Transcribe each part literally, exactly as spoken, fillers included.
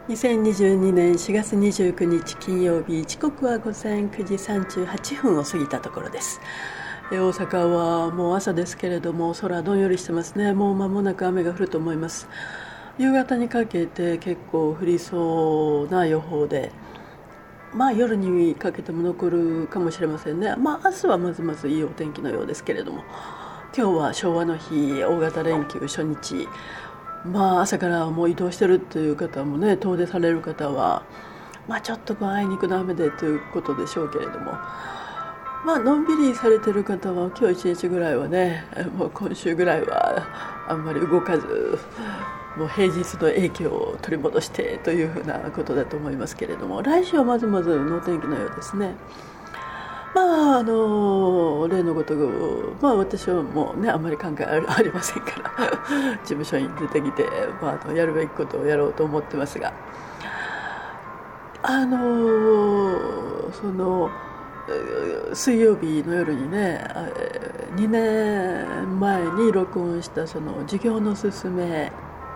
にせんにじゅうにねんしがつにじゅうくにち金曜日、時刻は午前くじさんじゅうはっぷんを過ぎたところです。大阪はもう朝ですけれども、空どんよりしてますね。もう間もなく雨が降ると思います。夕方にかけて結構降りそうな予報で、まあ夜にかけても残るかもしれませんね。まあ明日はまずまずいいお天気のようですけれども、今日は昭和の日、大型連休初日、まあ朝からもう移動してるという方もね、遠出される方は、まあちょっとこうあいにくの雨でということでしょうけれども、まあのんびりされてる方は今日一日ぐらいはね、もう今週ぐらいはあんまり動かず、もう平日の影響を取り戻してというふうなことだと思いますけれども、来週はまずまずの天気のようですね。まああの例のごとく、まあ私はもうねあんまり考えありませんから事務所に出てきて、まあ、あのやるべきことをやろうと思ってますが、あのその水曜日の夜にね、にねんまえに録音したその授業のすすめ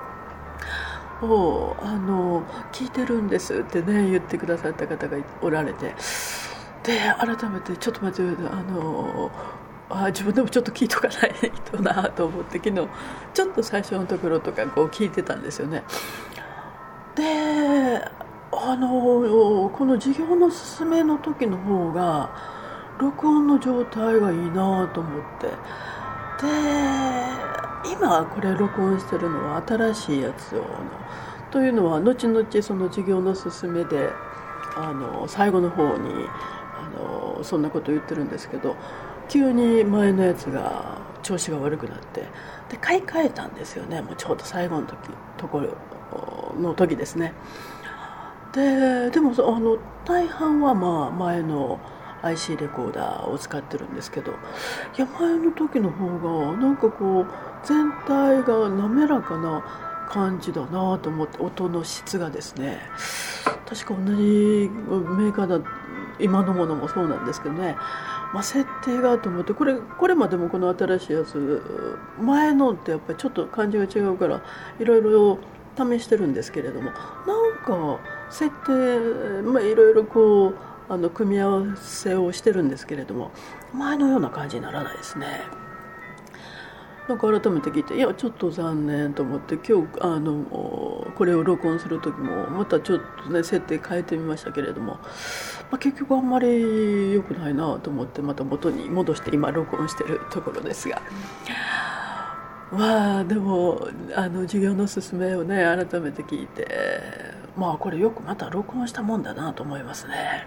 をあの聞いてるんですってね言ってくださった方がおられて、で改めてちょっと待って、あのあ自分でもちょっと聞いとかないとなと思って、昨日ちょっと最初のところとかこう聞いてたんですよね。であのこの授業の進めの時の方が録音の状態がいいなと思って、で今これ録音してるのは新しいやつを、というのは後々その授業の進めであの最後の方にあのそんなこと言ってるんですけど、急に前のやつが調子が悪くなって、で買い替えたんですよね。もうちょうど最後の時ところの時ですね。ででもあの大半はまあ前の アイシー レコーダーを使ってるんですけど、いや前の時の方がなんかこう全体が滑らかな感じだなと思って、音の質がですね、確か同じメーカーだ、今のものもそうなんですけどね、まあ、設定がと思って、これこれまでもこの新しいやつ、前のってやっぱりちょっと感じが違うからいろいろ試してるんですけれども、なんか設定、まあ、いろいろこうあの組み合わせをしてるんですけれども、前のような感じにならないですね。なんか改めて聞いて、いやちょっと残念と思って、今日あのこれを録音する時もまたちょっとね設定変えてみましたけれども、まあ、結局あんまり良くないなと思って、また元に戻して今録音してるところですが、まあでもあの授業の勧めをね改めて聞いて、まあこれよくまた録音したもんだなと思いますね。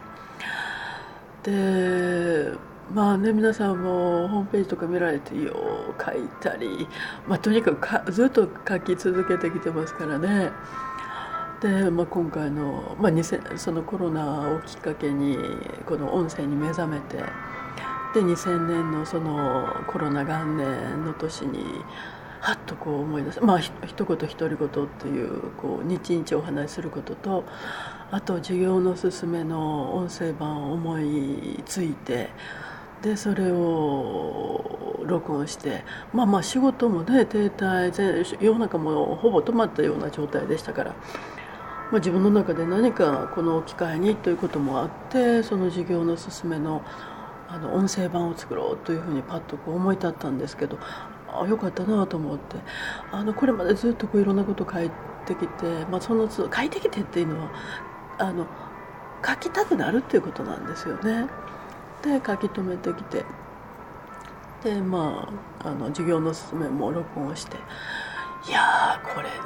でまあね、皆さんもホームページとか見られてよう書いたり、まあ、とにかくかずっと書き続けてきてますからね。で、まあ、今回の、まあ、にせんそのコロナをきっかけにこの音声に目覚めて、でにせんねんのそのコロナ元年の年にはっとこう思い出す、まあひ一言独り言っていう、こう日々お話しすることと、あと授業の勧めの音声版を思いついて、でそれを録音して、まあまあ仕事もね停滞、世の中もほぼ止まったような状態でしたから、まあ、自分の中で何かこの機会にということもあって、その授業の勧めのあの音声版を作ろうというふうにパッとこう思い立ったんですけど、あよかったなと思って、あのこれまでずっとこういろんなこと書いてきて、まあ、その書いてきてっていうのはあの書きたくなるっていうことなんですよね。で書き留めてきて、でまああの授業の勧めも録音して、いやーこれね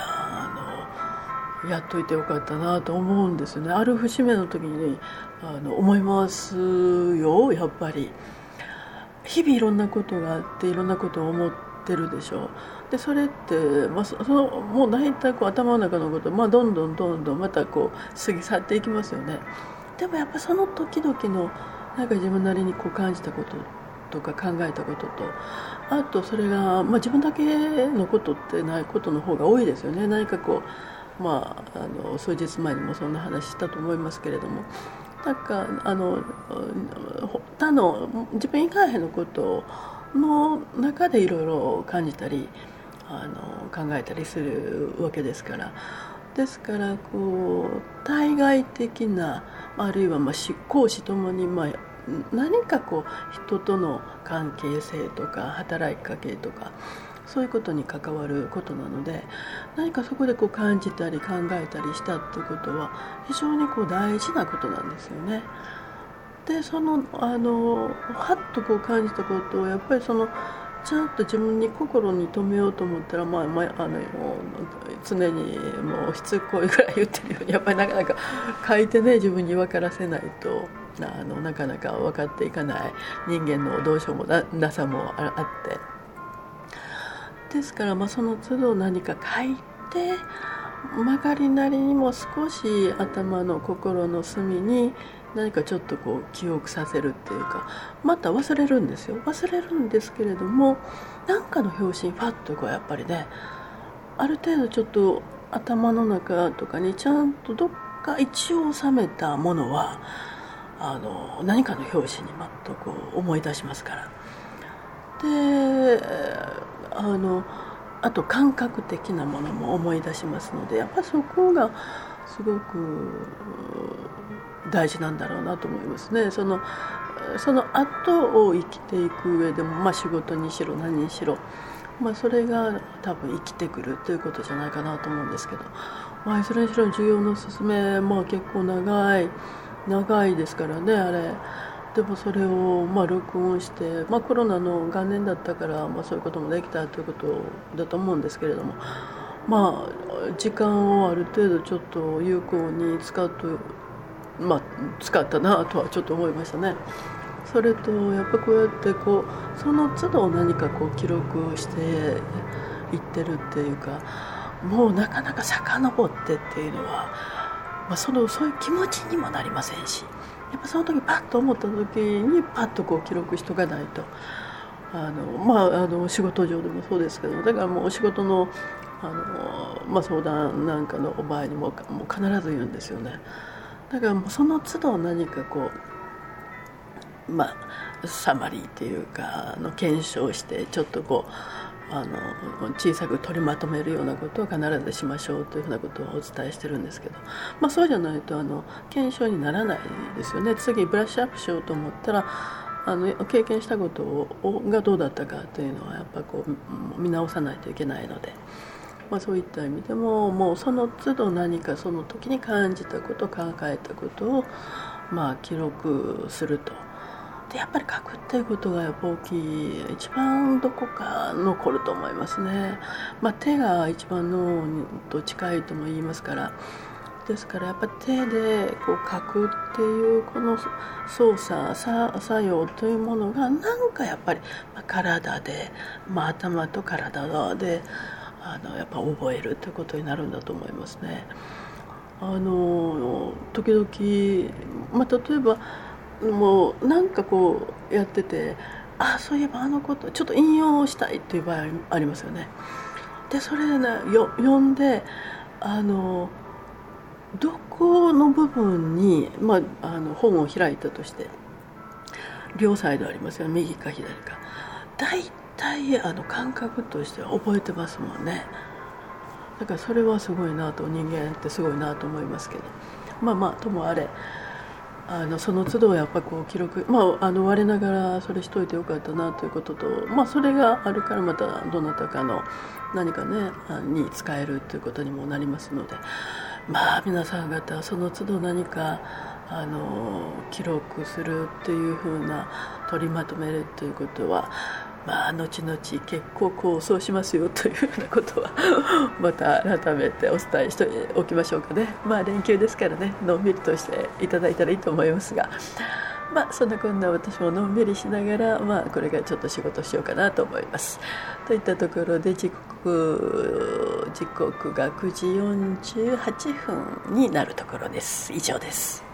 あのやっといてよかったなと思うんですね。ある節目の時にあの思いますよ。やっぱり日々いろんなことがあって、いろんなことを思ってるでしょう。でそれって、まあ、そのもう大体こう頭の中のこと、まあ、どんどんどんどんまたこう過ぎ去っていきますよね。でもやっぱその時々のなんか自分なりにこう感じたこととか考えたことと、あとそれが、まあ、自分だけのことってないことの方が多いですよね。何かこう、まあ、あの数日前にもそんな話したと思いますけれども、なんかあの他の自分以外のことの中でいろいろ感じたりあの考えたりするわけですから。 ですからこう対外的なあるいはまあ公私ともにまあ何かこう人との関係性とか働きかけとかそういうことに関わることなので、何かそこでこう感じたり考えたりしたっていうことは非常にこう大事なことなんですよね。でそのあのはっとこう感じたことをやっぱりそのちゃんと自分に心に留めようと思ったら、まあまあ、あの常にもうしつこいぐらい言ってるようにやっぱりなかなか書いてね自分に分からせないとあのなかなか分かっていかない人間のどうしようも な, なさもあってですから、まあ、その都度何か書いて曲がりなりにも少し頭の心の隅に何かちょっとこう記憶させるっていうか、また忘れるんですよ忘れるんですけれども、何かの拍子にファッとこうやっぱりねある程度ちょっと頭の中とかにちゃんとどっか一応収めたものはあの何かの拍子にまっとこう思い出しますから。であのあと感覚的なものも思い出しますので、やっぱりそこがすごく大事なんだろうなと思いますね。そのその後を生きていく上でも、まあ、仕事にしろ何にしろ、まあ、それが多分生きてくるということじゃないかなと思うんですけど、まあ、いずれにしろ授業の進め、まあ、結構長い長いですからねあれ。でもそれをまあ録音して、まあ、コロナの元年だったから、まあ、そういうこともできたということだと思うんですけれども、まあ時間をある程度ちょっと有効に使うと、まあ、使ったなとはちょっと思いましたね。それとやっぱこうやってこうその都度何かこう記録をしていってるっていうか、もうなかなか遡ってっていうのは、まあ、そのそういう気持ちにもなりませんし、やっぱその時パッと思った時にパッとこう記録しとかないと、あの、まあ、あの仕事上でもそうですけど、だからもうお仕事の、あの、まあ、相談なんかの場合にも、もう必ず言うんですよね。だからもうその都度何かこう、まあ、サマリーっていうかあの検証してちょっとこうあの小さく取りまとめるようなことを必ずしましょうというふうなことをお伝えしてるんですけど、まあ、そうじゃないとあの検証にならないですよね。次ブラッシュアップしようと思ったらあの経験したことをがどうだったかというのはやっぱこう見直さないといけないので、まあ、そういった意味でももうその都度何かその時に感じたこと考えたことをまあ記録すると。でやっぱり書くっていうことがやっぱ大きい、一番どこか残ると思いますね。まあ、手が一番脳と近いとも言いますから、ですからやっぱ手でこう書くっていうこの操作作用というものがなんかやっぱり体で、まあ、頭と体であのやっぱ覚えるということになるんだと思いますね。あの時々、まあ、例えばもうなんかこうやってて、あそういえばあのことちょっと引用したいっていう場合ありますよね。でそれでねよ読んであのどこの部分に、まあ、あの本を開いたとして両サイドありますよ、右か左か。大体あの感覚としては覚えてますもんね。だからそれはすごいなと、人間ってすごいなと思いますけど、まあまあともあれあのその都度やっぱこう記録、まあ、あの我ながらそれしといてよかったなということと、まあ、それがあるからまたどなたかの何かねに使えるということにもなりますので、まあ皆さん方その都度何かあの記録するっていうふうな取りまとめるということは、まあ、後々結構こうそうしますよというふうなことはまた改めてお伝えしておきましょうかね。まあ連休ですからね、のんびりとしていただいたらいいと思いますが、まあそんなこんな私ものんびりしながら、まあこれからちょっと仕事しようかなと思います。といったところで時刻時刻がくじよんじゅうはっぷんになるところです。以上です。